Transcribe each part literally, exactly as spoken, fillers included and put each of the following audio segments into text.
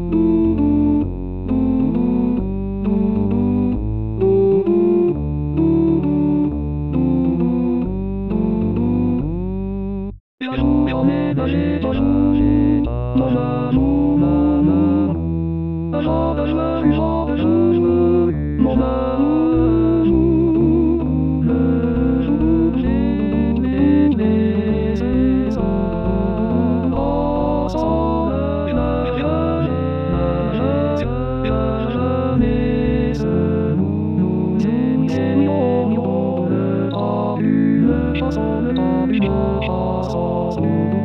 La journée d'aller dans changer, mon amour, maman. Un jour de joie, un jour de joie, mon amour. Le jour j'ai laissé ça. Ensemble, la jamais, jamais seul. Nous aimions le temps, une chanson, le temps, une chanson.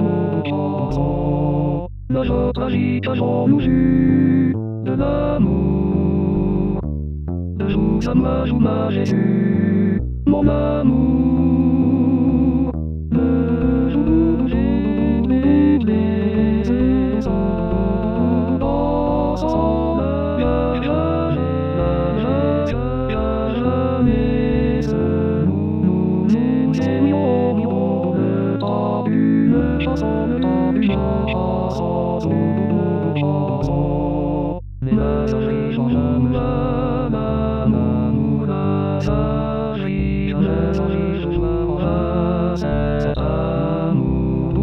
La joie tragique avons-nous eu de l'amour. De jour ça m'a joue ma Jésus, mon amour. Le jour j'ai laissé ça. Ensemble, y'a jamais, y'a jamais seul. Nous aimions le temps d'une chanson, le temps d'une chanson, une chanson. Les messageries changent la l'amour, la messagerie, la messagerie, je vois cet amour.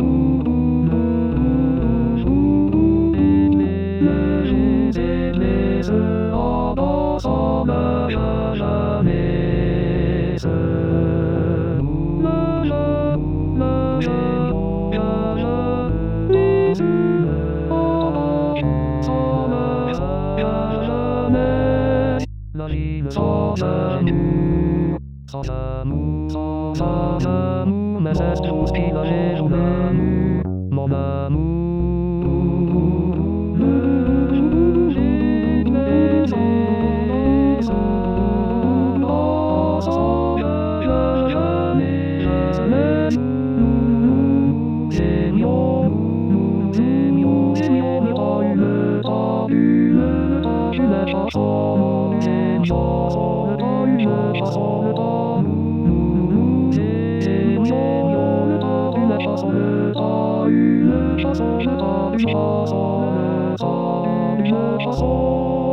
Le j'ai laissé en ensemble, y'a jamais seul. La joie, la joie, y'a jamais seul. Ensemble, y'a jamais. La vie sans amour, sans amour, sans amour, mais c'est tout ce qu'il a j'ai ton amour, mon amour. Le jour j'ai laissé seul, ensemble, y'a jamais, jamais. Nous aimions, nous aimions, aimions, aimions, le temps, le temps, une chanson, une chanson, le temps, une chanson, le temps. Nous aimions le temps, une chanson, le temps, une chanson, le temps, une chanson, le temps, une chanson.